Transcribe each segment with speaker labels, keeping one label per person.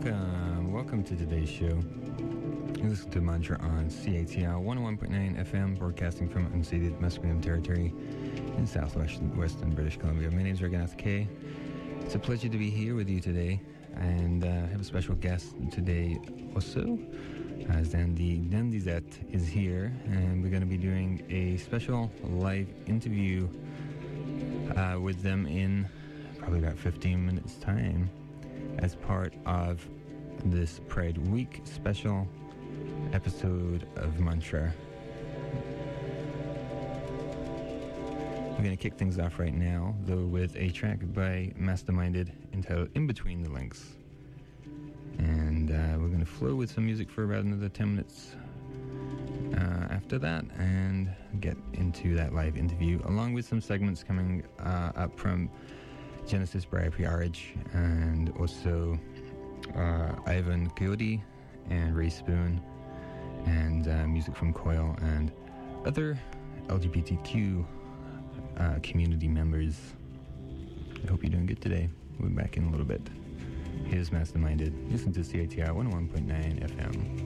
Speaker 1: Welcome to today's show. You listen to Mantra on CATL 101.9 FM, broadcasting from unceded Musqueam territory in southwestern British Columbia. My name is Raghunath K. It's a pleasure to be here with you today, and I have a special guest today also, as Dandizet is here, and we're going to be doing a special live interview with them in probably about 15 minutes time as part of this Pride Week special episode of Mantra. We're going to kick things off right now, though, with a track by Masterminded entitled In Between the Links. And we're going to flow with some music for about another 10 minutes after that and get into that live interview, along with some segments coming up from Genesis Briar Priorage and also Ivan Coyote and Ray Spoon and music from Coil and other LGBTQ community members. I hope you're doing good today. We'll be back in a little bit. Here's Masterminded. Listen to CITR 101.9 FM.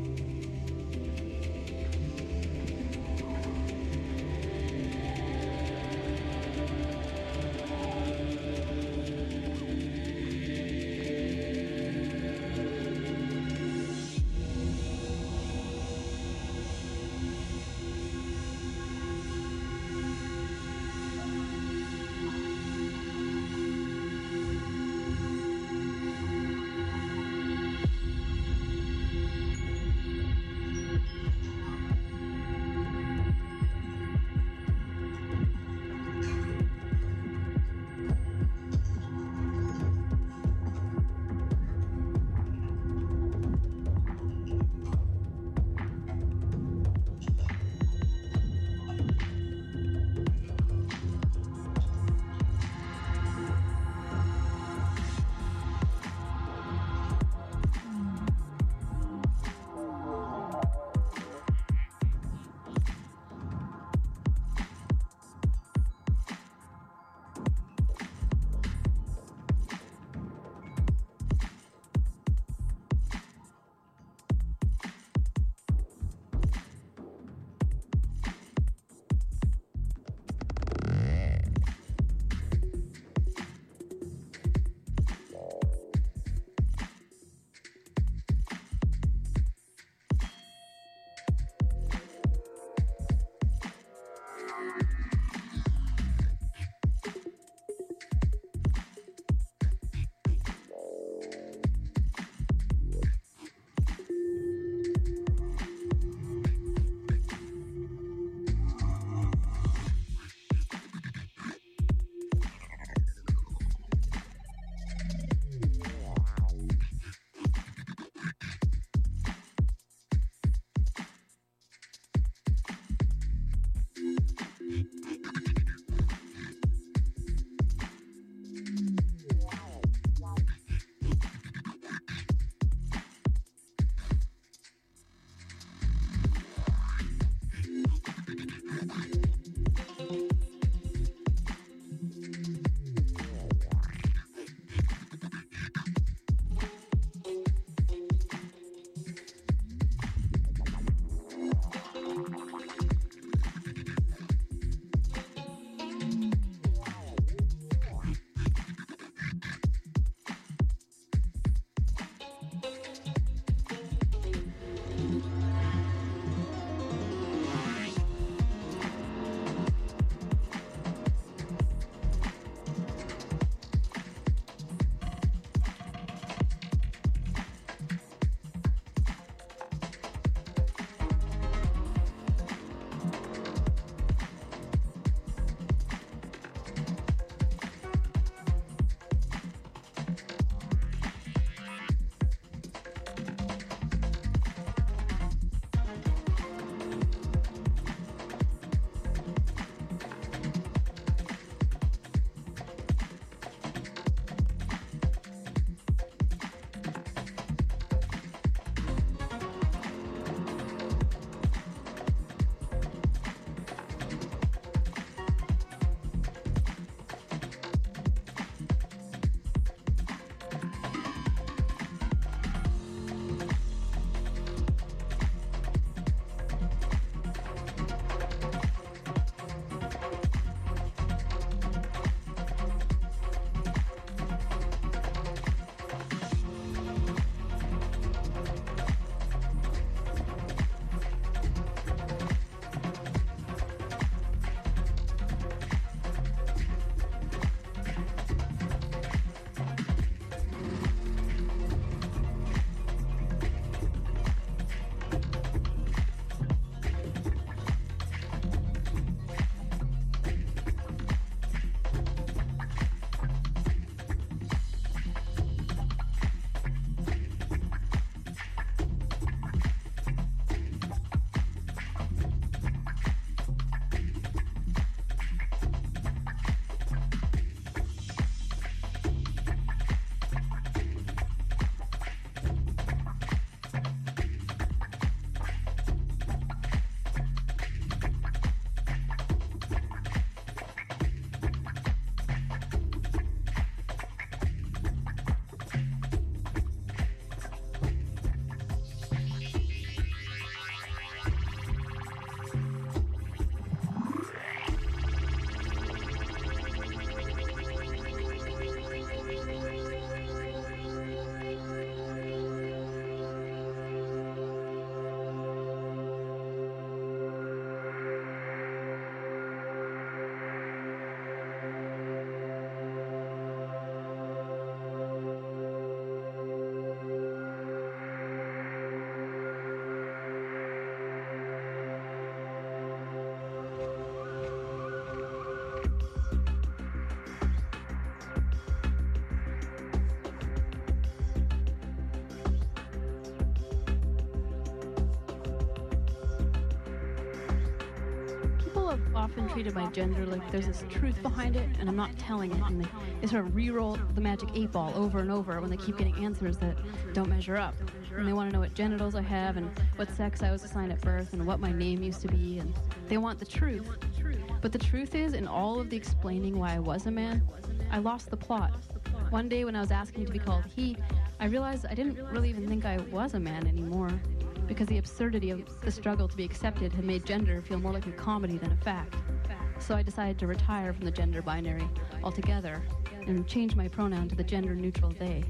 Speaker 2: have often treated my gender like there's this truth behind it, and I'm not telling it, and they sort of re-roll the magic 8-ball over and over when they keep getting answers that don't measure up. And they want to know what genitals I have, and what sex I was assigned at birth, and what my name used to be, and they want the truth. But the truth is, in all of the explaining why I was a man, I lost the plot. One day when I was asking to be called he, I realized I didn't really even think I was a man anymore, because the absurdity of the struggle to be accepted had made gender feel more like a comedy than a fact. So I decided to retire from the gender binary altogether and change my pronoun to the gender-neutral they.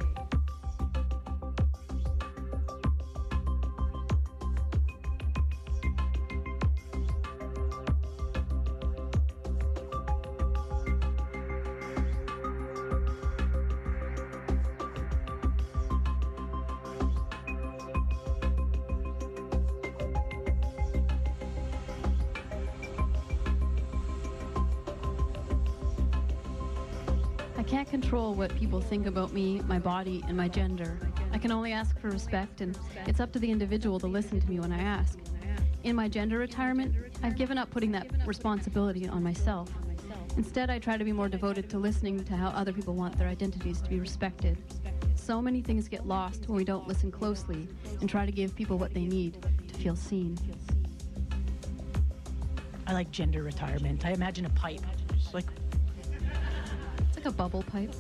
Speaker 2: I can't control what people think about me, my body, and my gender. I can only ask for respect, and it's up to the individual to listen to me when I ask. In my gender retirement, I've given up putting that responsibility on myself. Instead, I try to be more devoted to listening to how other people want their identities to be respected. So many things get lost when we don't listen closely and try to give people what they need to feel seen.
Speaker 3: I like gender retirement. I imagine a pipe. Like
Speaker 2: Like a bubble pipe.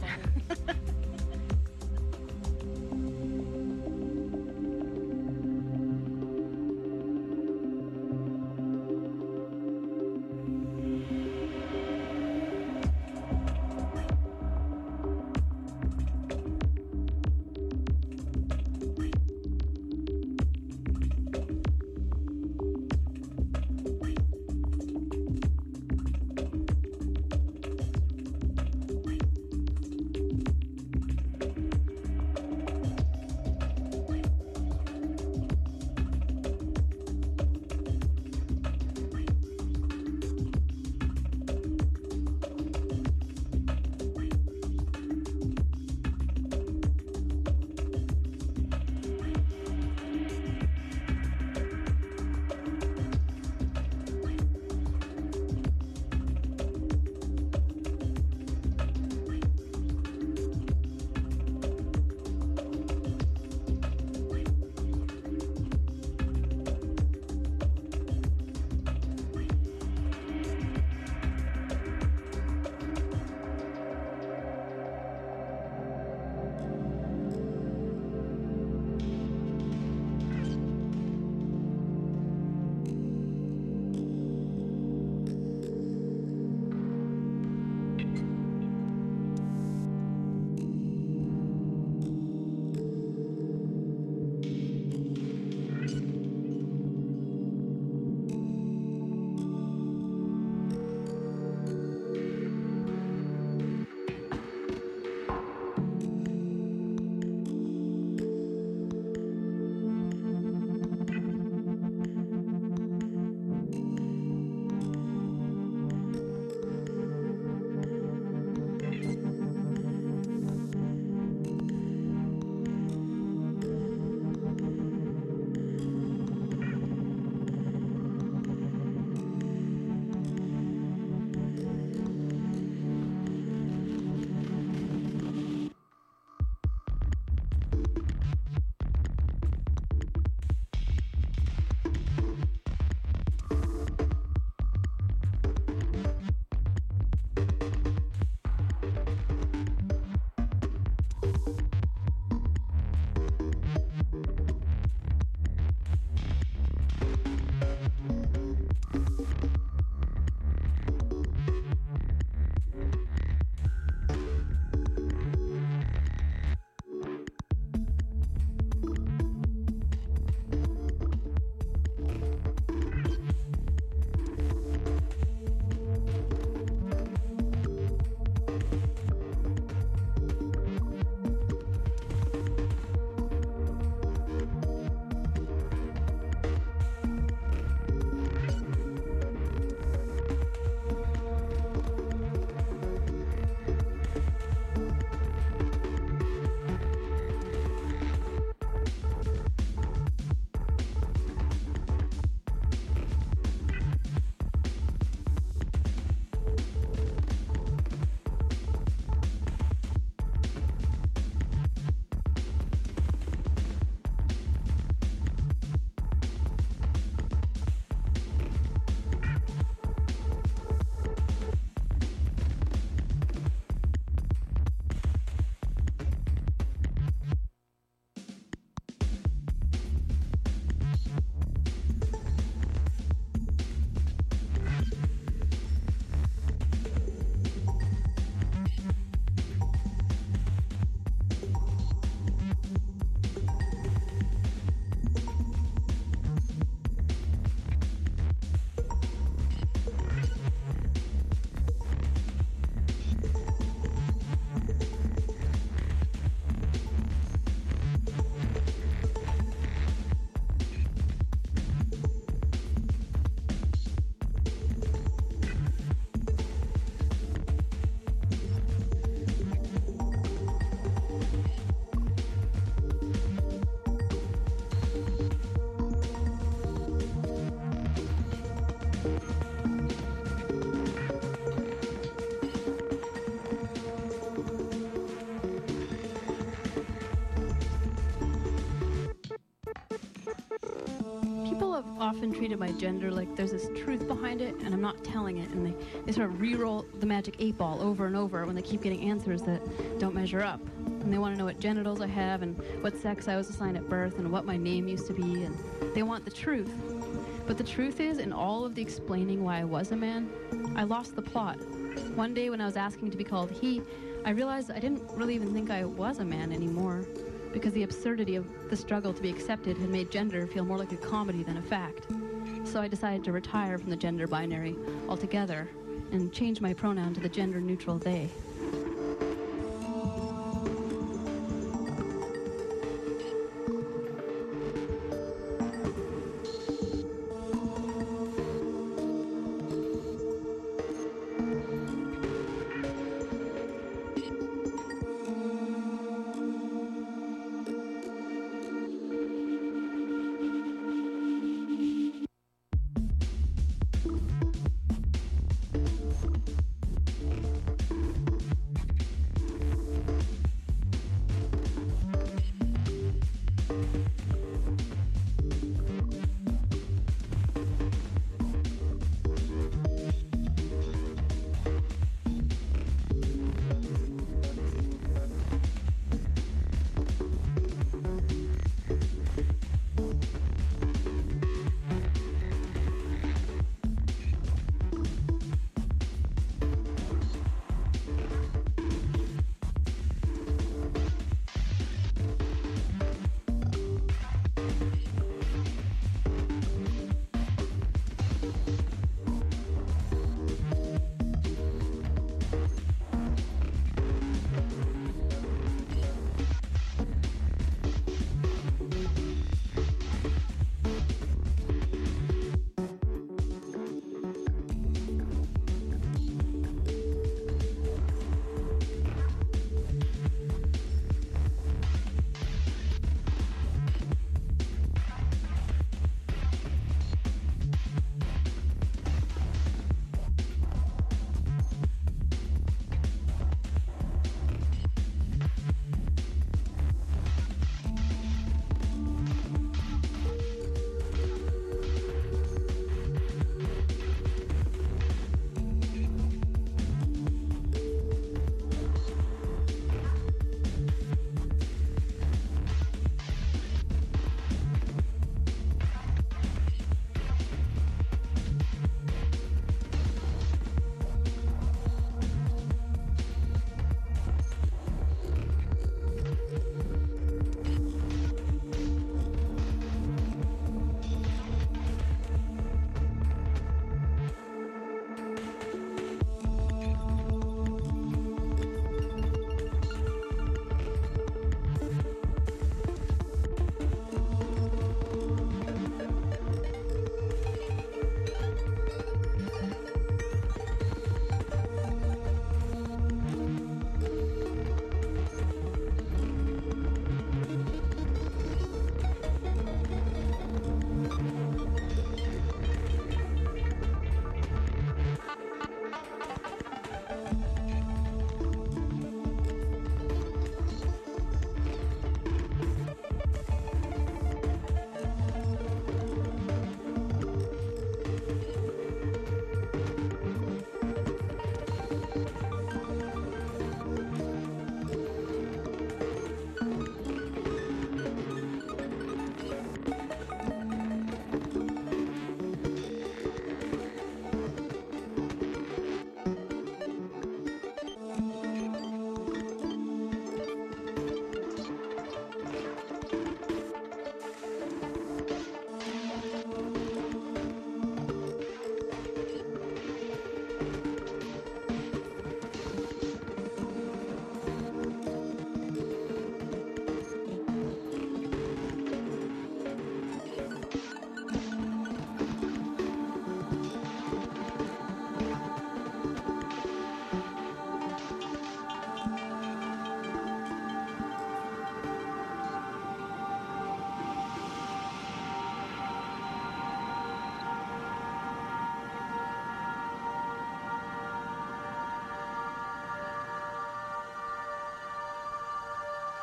Speaker 2: often treated my gender like there's this truth behind it and I'm not telling it, and they sort of re-roll the magic 8-ball over and over when they keep getting answers that don't measure up. And they want to know what genitals I have and what sex I was assigned at birth and what my name used to be, and they want the truth. But the truth is, in all of the explaining why I was a man, I lost the plot. One day when I was asking to be called he, I realized I didn't really even think I was a man anymore, because the absurdity of the struggle to be accepted had made gender feel more like a comedy than a fact. So I decided to retire from the gender binary altogether and change my pronoun to the gender-neutral they.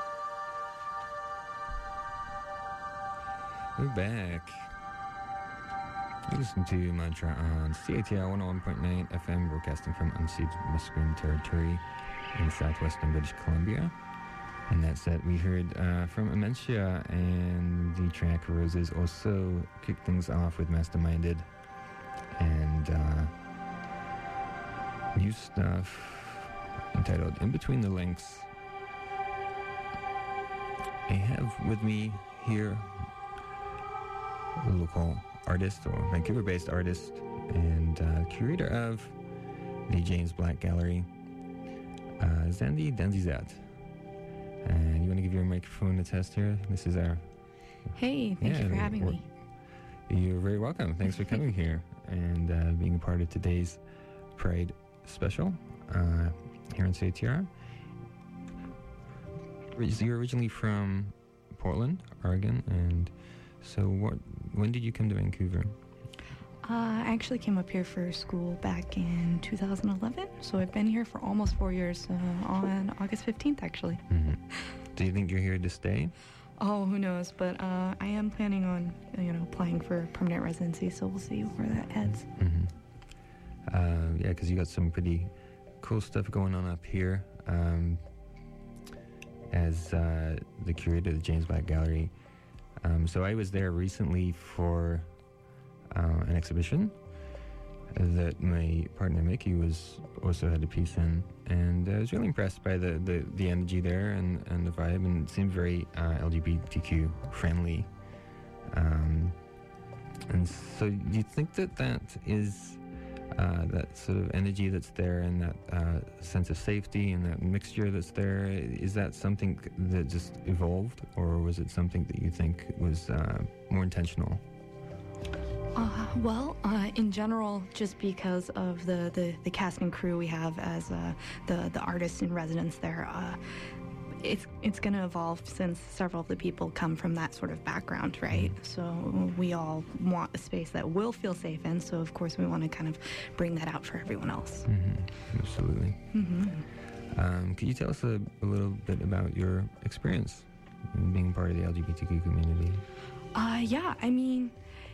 Speaker 1: We're back. You listen to Mantra on CITR 101.9 FM, broadcasting from unceded Musqueam territory in southwestern British Columbia. And that set we heard from Amentia, and the track Roses also kicked things off with Masterminded. And new stuff entitled In Between the Links. I have with me here a local artist, or Vancouver-based artist, and curator of the James Black Gallery, Zandy Danzizat. And you want to give your microphone a test here? This is our...
Speaker 4: Hey, thank you for having me.
Speaker 1: You're very welcome. Thanks for coming here and being a part of today's Pride special here in CITR. You're originally from Portland, Oregon, and so when did you come to Vancouver?
Speaker 4: I actually came up here for school back in 2011, so I've been here for almost 4 years, on August 15th, actually.
Speaker 1: Mm-hmm. Do you think you're here to stay?
Speaker 4: Oh, who knows, but I am planning on, applying for permanent residency, so we'll see where that heads.
Speaker 1: Mm-hmm. Yeah, because you got some pretty cool stuff going on up here. As the curator of the James Black Gallery. So I was there recently for an exhibition that my partner Mickey also had a piece in, and I was really impressed by the energy there and the vibe, and it seemed very LGBTQ friendly. And so do you think that is that sort of energy that's there, and that sense of safety and that mixture that's there, is that something that just evolved, or was it something that you think was more intentional?
Speaker 4: In general, just because of the cast and crew we have as the artists in residence there, it's going to evolve since several of the people come from that sort of background, right? Mm-hmm. So we all want a space that we'll feel safe in, so of course we want to kind of bring that out for everyone else.
Speaker 1: Mm-hmm. Absolutely. Mm-hmm. Could you tell us a little bit about your experience in being part of the LGBTQ community?
Speaker 4: Yeah, I mean,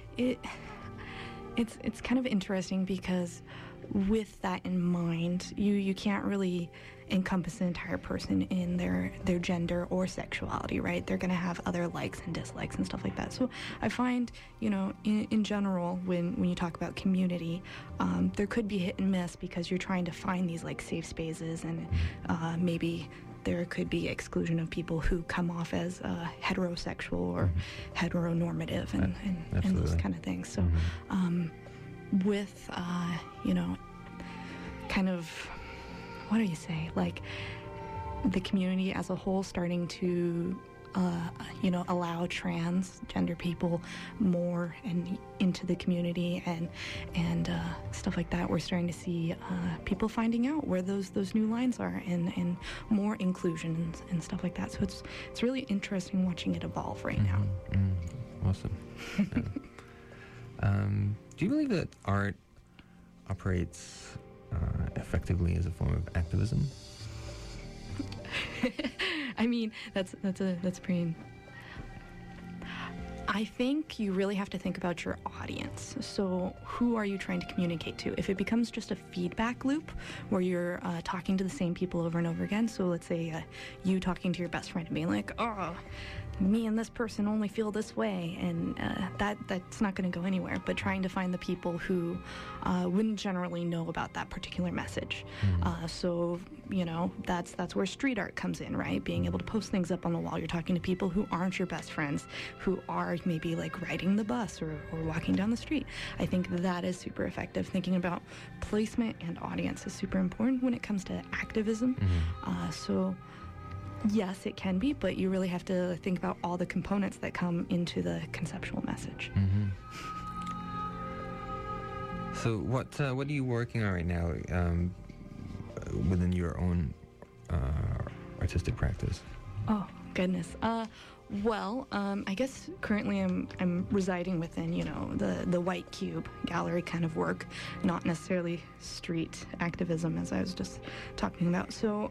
Speaker 4: it's kind of interesting because with that in mind, you can't really encompass an entire person in their gender or sexuality, right? They're going to have other likes and dislikes and stuff like that. So I find, in general, when you talk about community, there could be hit and miss because you're trying to find these like safe spaces, and maybe there could be exclusion of people who come off as heterosexual or heteronormative and those kind of things. So with, kind of, what do you say, like the community as a whole starting to allow transgender people more and into the community and stuff like that, we're starting to see people finding out where those new lines are, and more inclusion and stuff like that. So it's really interesting watching it evolve right now.
Speaker 1: Awesome. Do you believe that art operates effectively as a form of activism?
Speaker 4: I mean, that's pretty. I think you really have to think about your audience. So who are you trying to communicate to? If it becomes just a feedback loop where you're talking to the same people over and over again, so let's say you talking to your best friend and being like, oh, me and this person only feel this way, and that's not going to go anywhere. But trying to find the people who wouldn't generally know about that particular message. So that's where street art comes in, right? Being able to post things up on the wall. You're talking to people who aren't your best friends, who are maybe like riding the bus or walking down the street. I think that is super effective. Thinking about placement and audience is super important when it comes to activism. So yes, it can be, but you really have to think about all the components that come into the conceptual message.
Speaker 1: So what are you working on right now within your own artistic practice?
Speaker 4: Oh, goodness. I guess currently I'm residing within, the White Cube gallery kind of work, not necessarily street activism, as I was just talking about. So,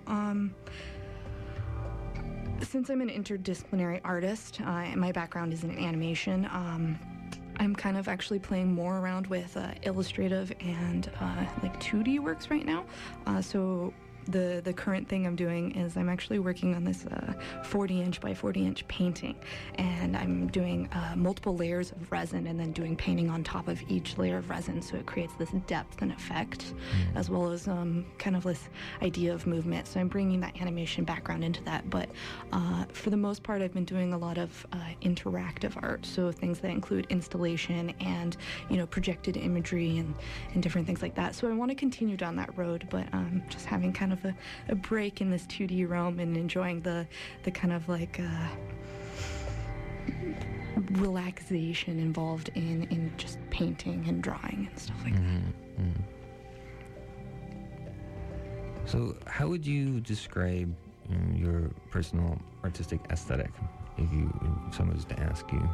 Speaker 4: since I'm an interdisciplinary artist, and my background is in animation, I'm kind of actually playing more around with illustrative and like 2D works right now. So the current thing I'm doing is I'm actually working on this 40-inch by 40-inch painting, and I'm doing multiple layers of resin and then doing painting on top of each layer of resin, so it creates this depth and effect, as well as kind of this idea of movement. So I'm bringing that animation background into that, but for the most part I've been doing a lot of interactive art, so things that include installation and, you know, projected imagery and different things like that. So I want to continue down that road, but just having kind of a break in this 2D realm and enjoying the kind of like relaxation involved in just painting and drawing and stuff like that.
Speaker 1: So how would you describe your personal artistic aesthetic if someone was to ask you?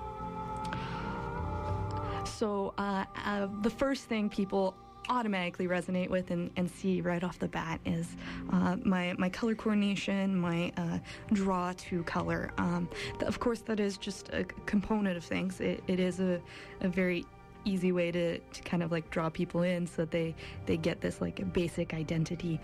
Speaker 4: So the first thing people automatically resonate with and see right off the bat is my color coordination, my draw to color. Of course, that is just a component of things. It is a very easy way to kind of like draw people in so that they get this like a basic identity.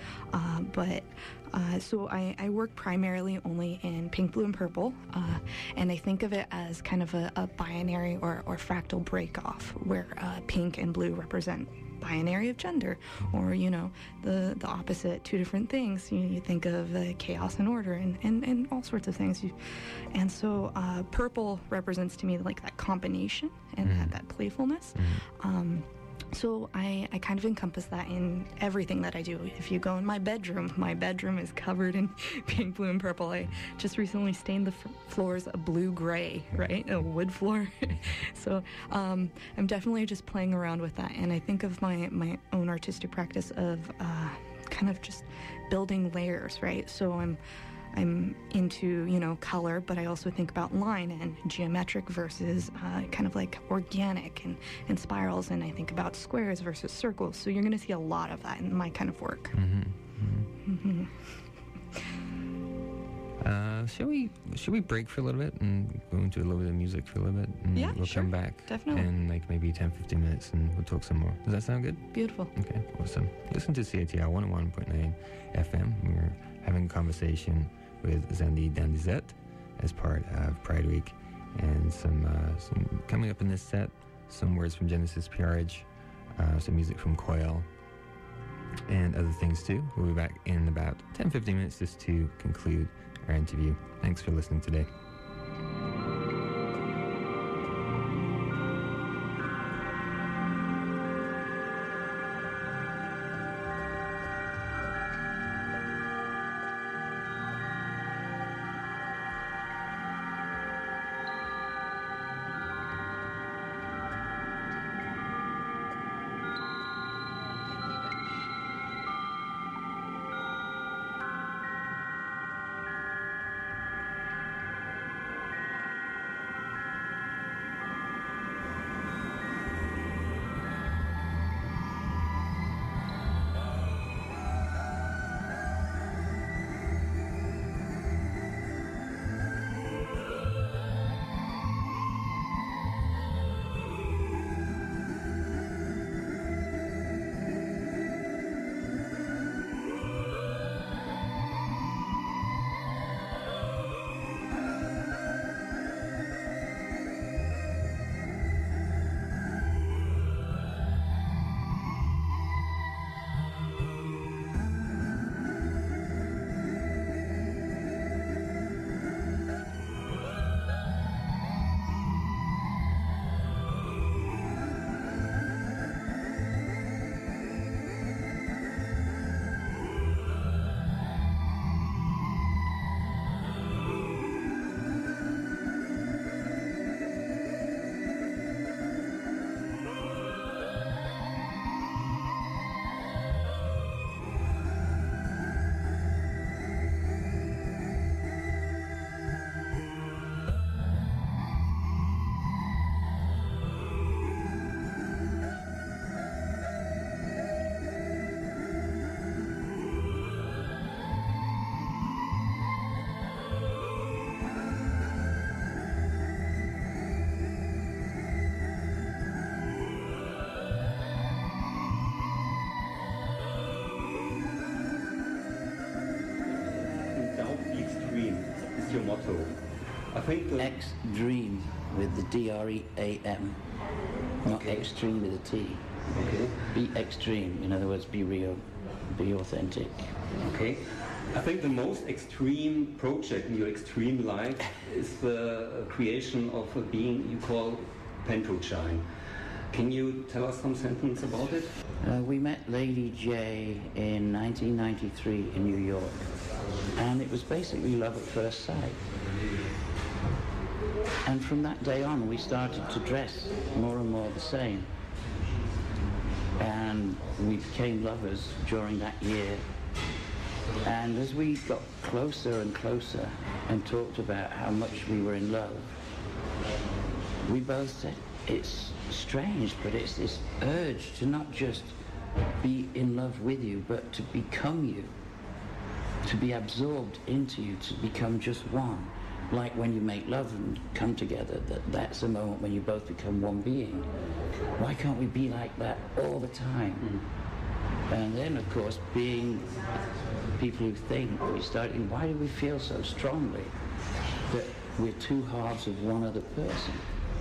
Speaker 4: So I work primarily only in pink, blue, and purple, and I think of it as kind of a binary or fractal break-off where pink and blue represent binary of gender, or, you know, the opposite, two different things. You think of chaos and order and all sorts of things. And so purple represents to me like that combination and that playfulness. So I kind of encompass that in everything that I do. If you go in my bedroom is covered in pink, blue, and purple. I just recently stained the floors a blue-gray, right? A wood floor. So I'm definitely just playing around with that. And I think of my own artistic practice of kind of just building layers, right? So I'm into, you know, color, but I also think about line and geometric versus kind of like organic and spirals, and I think about squares versus circles. So you're going to see a lot of that in my kind of work.
Speaker 1: Should we break for a little bit and go into a little bit of music for a little bit? And
Speaker 4: Yeah,
Speaker 1: we'll
Speaker 4: sure.
Speaker 1: come back
Speaker 4: Definitely.
Speaker 1: in like maybe 10-15 minutes and we'll talk some more. Does that sound good?
Speaker 4: Beautiful.
Speaker 1: Okay, awesome. Listen to CITR 101.9 FM. We're having a conversation with Zandy Dandizet as part of Pride Week, and some coming up in this set, some words from Genesis PRH, some music from Coil, and other things too. We'll be back in about 10-15 minutes just to conclude our interview. Thanks for listening today.
Speaker 5: your motto? I think the
Speaker 6: X-Dream with the D-R-E-A-M, not extreme with a T.
Speaker 5: Okay.
Speaker 6: Be extreme, in other words, be real, be authentic.
Speaker 5: Okay. I think the most extreme project in your extreme life is the creation of a being you call Pentochine. Can you tell us some sentence about it?
Speaker 6: We met Lady J in 1993 in New York, and it was basically love at first sight. And from that day on, we started to dress more and more the same. And we became lovers during that year. And as we got closer and closer and talked about how much we were in love, we both said, it's strange, but it's this urge to not just be in love with you, but to become you, to be absorbed into you, to become just one. Like when you make love and come together, that's a moment when you both become one being. Why can't we be like that all the time? And then, of course, being people who think, we started, why do we feel so strongly that we're two halves of one other person?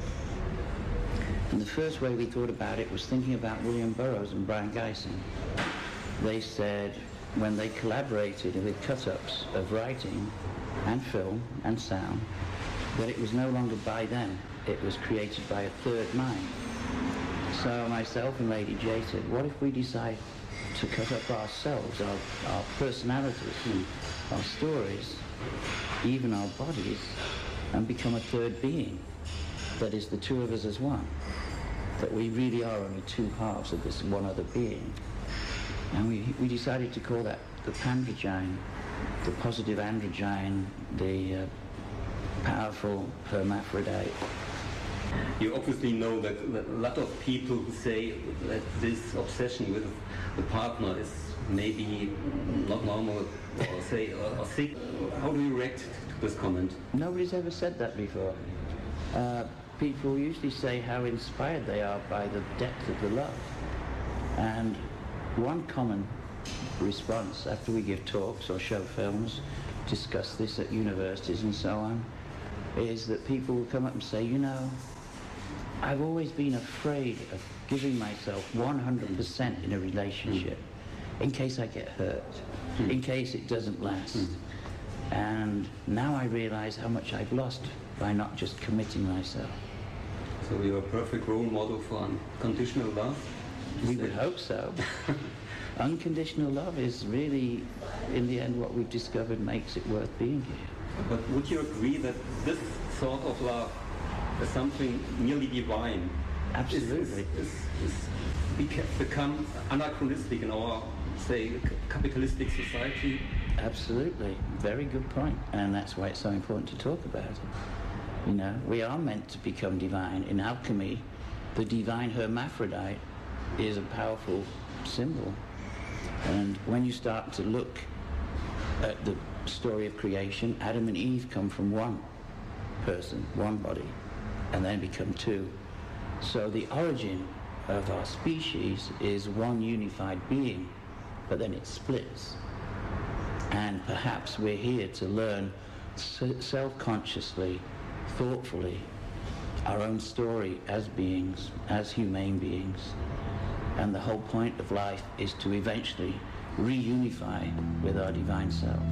Speaker 6: And the first way we thought about it was thinking about William Burroughs and Brian Gysin. They said when they collaborated with cut-ups of writing and film and sound, that it was no longer by them, it was created by a third mind. So myself and Lady J said, what if we decide to cut up ourselves, our personalities, our stories, even our bodies, and become a third being that is the two of us as one? That we really are only two halves of this one other being. And we decided to call that the Pandrogyne, the positive androgyne, the powerful hermaphrodite.
Speaker 5: You obviously know that a lot of people who say that this obsession with the partner is maybe not normal or say or sick. How do you react to this comment?
Speaker 6: Nobody's ever said that before. People usually say how inspired they are by the depth of the love. And one common response after we give talks or show films, discuss this at universities and so on, is that people will come up and say, you know, I've always been afraid of giving myself 100% in a relationship in case I get hurt, in case it doesn't last. And now I realize how much I've lost by not just committing myself.
Speaker 5: So you're a perfect role model for unconditional love?
Speaker 6: We would hope so. Unconditional love is really, in the end, what we've discovered makes it worth being here.
Speaker 5: But would you agree that this sort of love is something nearly divine?
Speaker 6: Absolutely.
Speaker 5: Is become anachronistic in our, say, capitalistic society?
Speaker 6: Absolutely. Very good point. And that's why it's so important to talk about it. You know, we are meant to become divine. In alchemy, the divine hermaphrodite is a powerful symbol. And when you start to look at the story of creation, Adam and Eve come from one person, one body, and then become two. So the origin of our species is one unified being, but then it splits. And perhaps we're here to learn self-consciously, thoughtfully, our own story as beings, as humane beings. And the whole point of life is to eventually reunify with our divine self.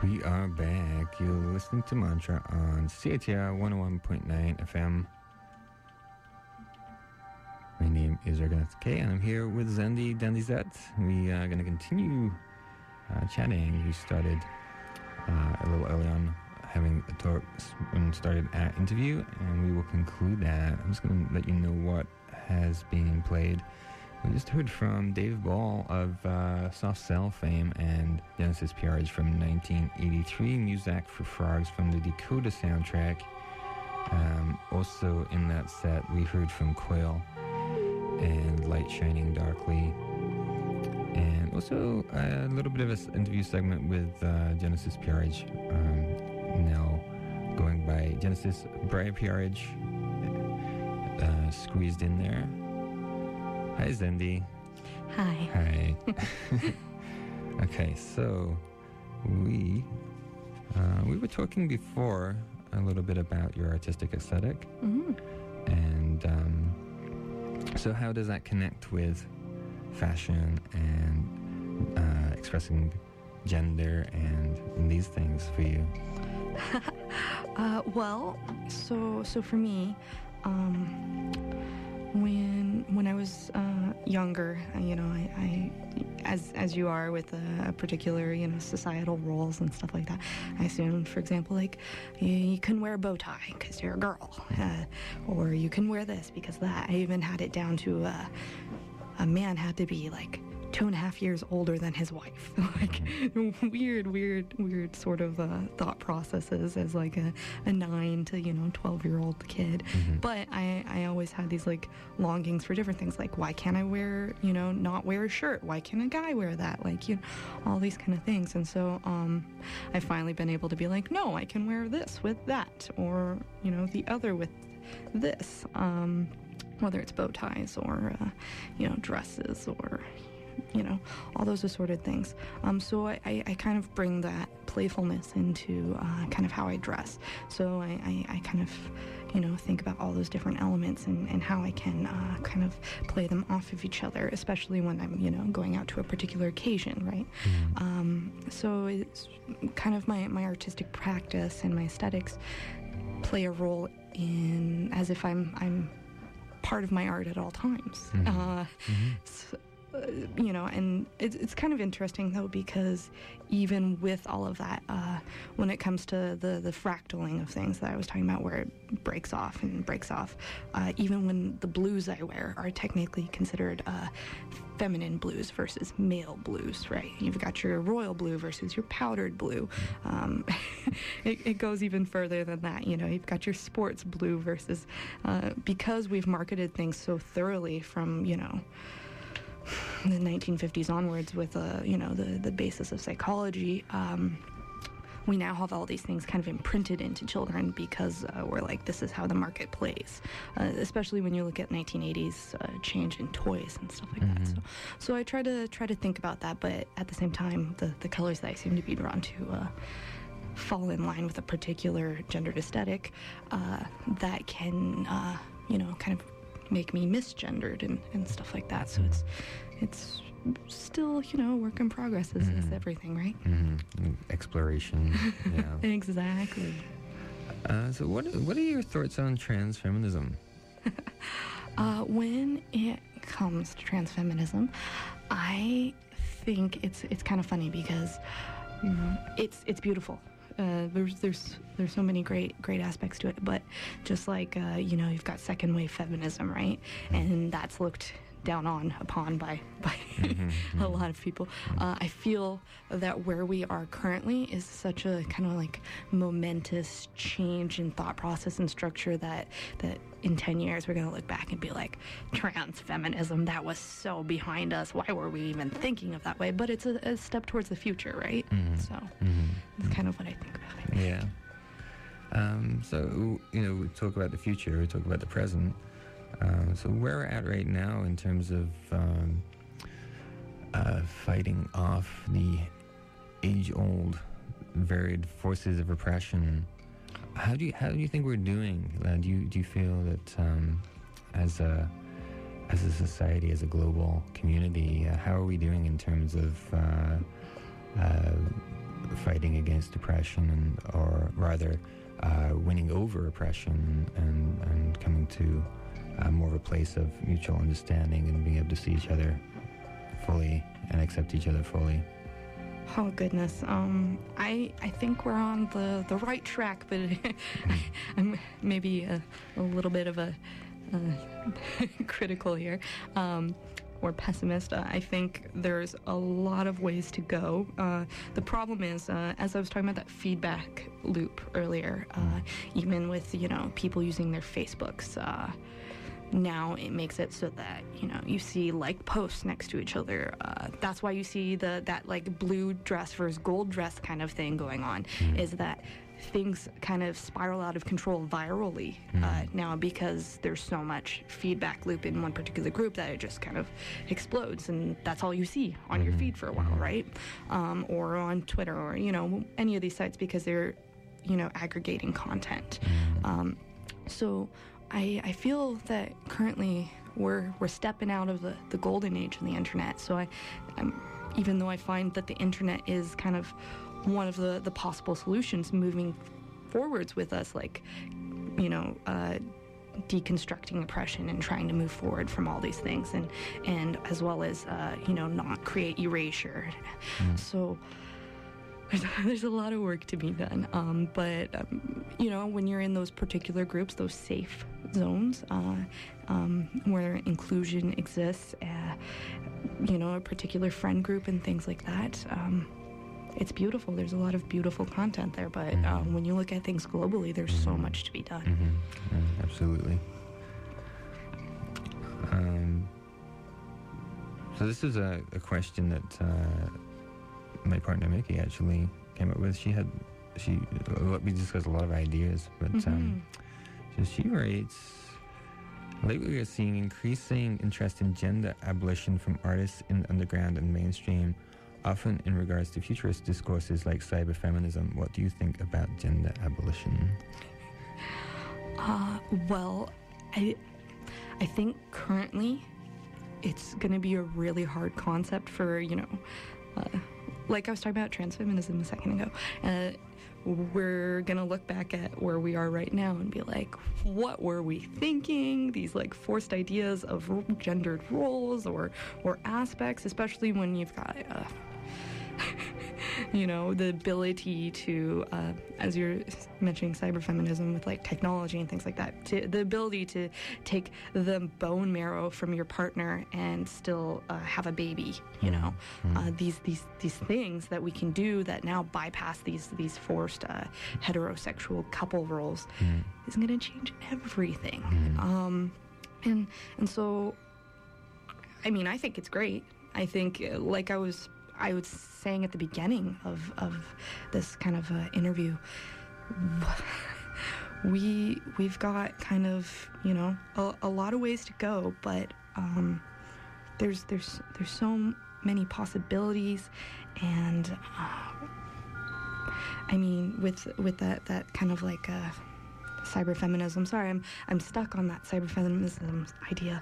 Speaker 1: We are back. You're listening to Mantra on CITR 101.9 FM. My name is Raghunath K, and I'm here with Zandy Dandizat. We are going to continue chatting. We started a little early on having a talk and started our interview, and we will conclude that. I'm just going to let you know what has been played. We just heard from Dave Ball of Soft Cell fame and Genesis PRH from 1983, Muzak for Frogs from the Dakota soundtrack. Also in that set, we heard from Quail and Light Shining Darkly. And also a little bit of an interview segment with Genesis PRH, now going by Genesis Briar PRH, squeezed in there. Hi, Zandy.
Speaker 4: Hi.
Speaker 1: Hi. Okay, so we were talking before a little bit about your artistic aesthetic.
Speaker 4: Mm-hmm.
Speaker 1: And so how does that connect with fashion and expressing gender and these things for you?
Speaker 4: Well, so for me, when I was younger, I as you are with a particular, societal roles and stuff like that, I assumed, for example, like you couldn't wear a bow tie because you're a girl, or you can wear this because that. I even had it down to a man had to be like 2.5 years older than his wife. Like weird sort of thought processes as like a 9 to 12-year-old kid.
Speaker 1: Mm-hmm.
Speaker 4: But I always had these like longings for different things, like why can't I wear not wear a shirt? Why can't a guy wear that? Like all these kind of things. And so I've finally been able to be like, no, I can wear this with that, or the other with this. Whether it's bow ties or dresses or all those assorted things. So I kind of bring that playfulness into kind of how I dress. So I kind of, think about all those different elements and how I can kind of play them off of each other, especially when I'm, going out to a particular occasion, right?
Speaker 1: Mm-hmm.
Speaker 4: So it's kind of my artistic practice and my aesthetics play a role in as if I'm part of my art at all times.
Speaker 1: Mm-hmm.
Speaker 4: So, and it's kind of interesting, though, because even with all of that, when it comes to the fractaling of things that I was talking about, where it breaks off, even when the blues I wear are technically considered feminine blues versus male blues, right? You've got your royal blue versus your powdered blue. It goes even further than that. You've got your sports blue versus, because we've marketed things so thoroughly from, the 1950s onwards with the basis of psychology, we now have all these things kind of imprinted into children because we're like, this is how the market plays, especially when you look at 1980s change in toys and stuff like
Speaker 1: Mm-hmm.
Speaker 4: that. So I try to think about that, but at the same time, the colors that I seem to be drawn to fall in line with a particular gendered aesthetic that can kind of make me misgendered and stuff like that. So it's still work in progress as everything, right?
Speaker 1: Mm-hmm. Exploration. Yeah.
Speaker 4: Exactly.
Speaker 1: So what are your thoughts on transfeminism?
Speaker 4: When it comes to transfeminism, I think it's kind of funny because it's beautiful. There's so many great aspects to it, but just like you've got second wave feminism, right? And that's looked down upon by
Speaker 1: Mm-hmm.
Speaker 4: a lot of people. I feel that where we are currently is such a kind of like momentous change in thought process and structure that in 10 years we're going to look back and be like, trans feminism, that was so behind us. Why were we even thinking of that way? But it's a step towards the future, right?
Speaker 1: Mm-hmm.
Speaker 4: So that's kind of what I think about it.
Speaker 1: Yeah. So, we talk about the future, we talk about the present. So where we're at right now in terms of fighting off the age-old varied forces of repression, how do you think we're doing? Do you feel that as a society, as a global community, how are we doing in terms of fighting against oppression, or rather winning over oppression and coming to more of a place of mutual understanding and being able to see each other fully and accept each other fully.
Speaker 4: Oh goodness, I think we're on the right track, but I'm maybe a little bit of a critical here, or pessimist. I think there's a lot of ways to go. The problem is, as I was talking about that feedback loop earlier, even with people using their Facebooks. Now it makes it so that you see like posts next to each other. That's why you see that like blue dress versus gold dress kind of thing going on. Is that things kind of spiral out of control virally now, because there's so much feedback loop in one particular group that it just kind of explodes, and that's all you see on your feed for a while, right? Or on Twitter, or any of these sites, because they're aggregating content. So I feel that currently we're stepping out of the golden age of the internet. So I'm even though I find that the internet is kind of one of the possible solutions moving forwards with us, like deconstructing oppression and trying to move forward from all these things, and as well as not create erasure. So there's a lot of work to be done, but when you're in those particular groups, those safe zones where inclusion exists, a particular friend group and things like that, it's beautiful. There's a lot of beautiful content there, but when you look at things globally, there's so much to be done.
Speaker 1: Absolutely. So this is a question that my partner Mickey actually came up with. We discussed a lot of ideas, but so she writes, lately we are seeing increasing interest in gender abolition from artists in the underground and mainstream, often in regards to futurist discourses like cyberfeminism. What do you think about gender abolition?
Speaker 4: Well, I think currently it's going to be a really hard concept for, like I was talking about transfeminism a second ago. We're going to look back at where we are right now and be like, what were we thinking? These like forced ideas of gendered roles or aspects, especially when you've got the ability to, as you're mentioning cyberfeminism with like technology and things like that, the ability to take the bone marrow from your partner and still have a baby, these things that we can do that now bypass these forced heterosexual couple roles is going to change everything. And so, I mean, I think it's great. I think, like I was saying at the beginning of this kind of interview, we've got kind of a lot of ways to go, but there's so many possibilities, and I mean with that kind of like cyberfeminism. Sorry, I'm stuck on that cyberfeminism idea.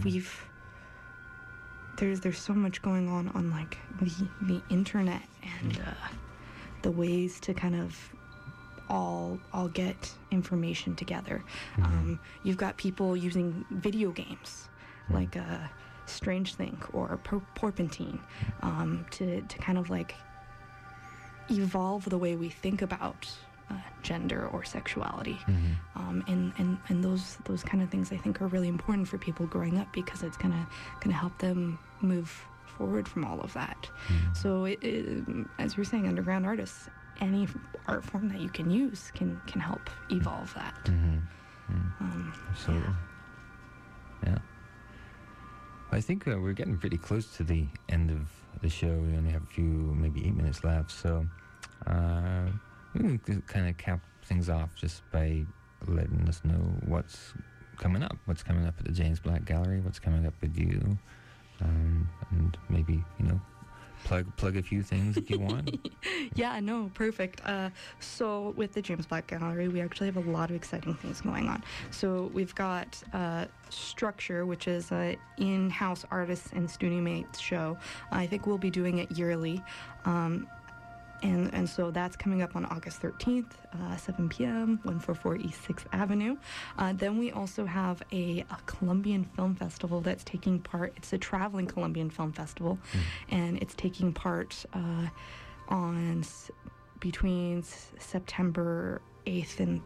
Speaker 4: There's so much going on like the internet and the ways to kind of all get information together. You've got people using video games like Strange Think or Porpentine to kind of like evolve the way we think about gender or sexuality. And those kind of things I think are really important for people growing up, because it's gonna help them move forward from all of that. So as you're saying, underground artists, any art form that you can use can help evolve that.
Speaker 1: Absolutely. Yeah. I think we're getting pretty close to the end of the show. We only have a few, maybe 8 minutes left, so we can kind of cap things off just by letting us know what's coming up at the James Black Gallery, what's coming up with you, and maybe plug a few things if you want.
Speaker 4: Yeah, no, perfect. So with the James Black Gallery, we actually have a lot of exciting things going on. So we've got Structure, which is an in-house artists and studio mates show. I think we'll be doing it yearly. And so that's coming up on August 13th, 7 p.m., 144 East 6th Avenue. Then we also have a Colombian Film Festival that's taking part. It's a traveling Colombian Film Festival, and it's taking part on between September 8th and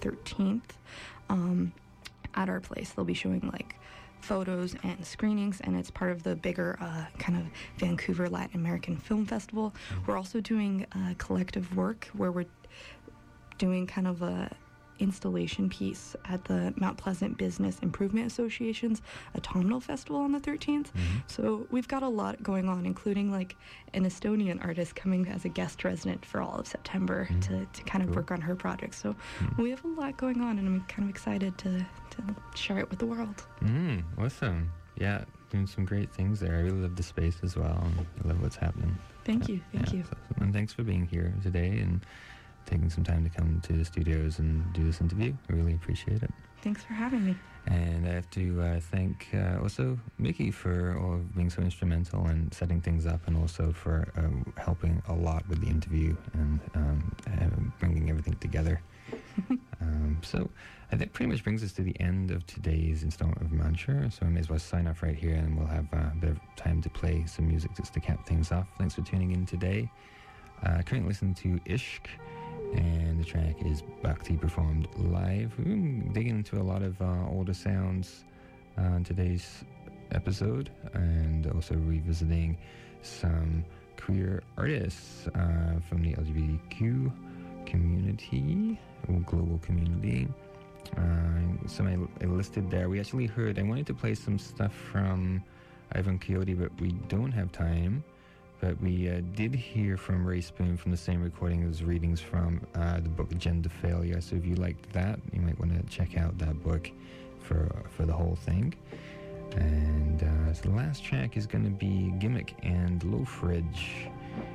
Speaker 4: 13th at our place. They'll be showing like photos and screenings, and it's part of the bigger kind of Vancouver Latin American Film Festival. We're also doing collective work where we're doing kind of a installation piece at the Mount Pleasant Business Improvement Association's Autumnal Festival on the 13th. So we've got a lot going on, including like an Estonian artist coming as a guest resident for all of September to kind of work on her project. So we have a lot going on, and I'm kind of excited to share it with the world.
Speaker 1: Awesome. Yeah, doing some great things there. I really love the space as well, and I love what's happening.
Speaker 4: Thank you.
Speaker 1: And thanks for being here today and taking some time to come to the studios and do this interview. I really appreciate it.
Speaker 4: Thanks for having me.
Speaker 1: And I have to thank also Mickey for all of being so instrumental in setting things up, and also for helping a lot with the interview and bringing everything together. So that pretty much brings us to the end of today's installment of Mantra. So I may as well sign off right here, and we'll have a bit of time to play some music just to cap things off. Thanks for tuning in today. Currently listening to Ishq, and the track is Bhakti performed live. We're digging into a lot of older sounds on today's episode, and also revisiting some queer artists from the LGBTQ community, or global community. Some I listed there. We actually heard, I wanted to play some stuff from Ivan Coyote, but we don't have time. But we did hear from Ray Spoon from the same recording as readings from the book Gender Failure. So if you liked that, you might want to check out that book for the whole thing. And so the last track is going to be Gimmick and Low Fridge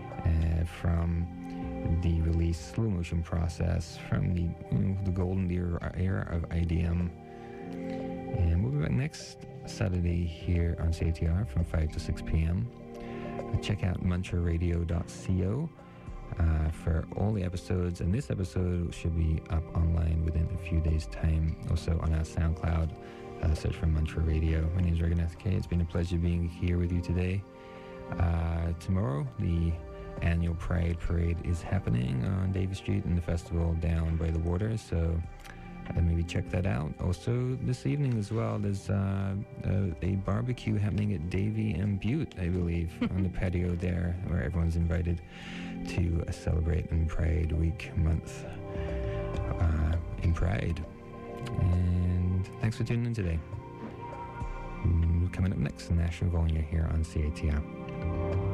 Speaker 1: from the release Slow Motion Process from the golden era of IDM. And we'll be back next Saturday here on CITR from 5 to 6 p.m. Check out mantraradio.co for all the episodes, and this episode should be up online within a few days' time. Also on our SoundCloud, search for Mantra Radio. My name is Raghunath K. It's been a pleasure being here with you today. Tomorrow, the annual Pride Parade is happening on Davie Street in the festival down by the water, so maybe check that out. Also, this evening as well, there's a barbecue happening at Davie and Butte, I believe, on the patio there, where everyone's invited to celebrate in Pride Week month in Pride. And thanks for tuning in today. Coming up next, National Volume here on CITR.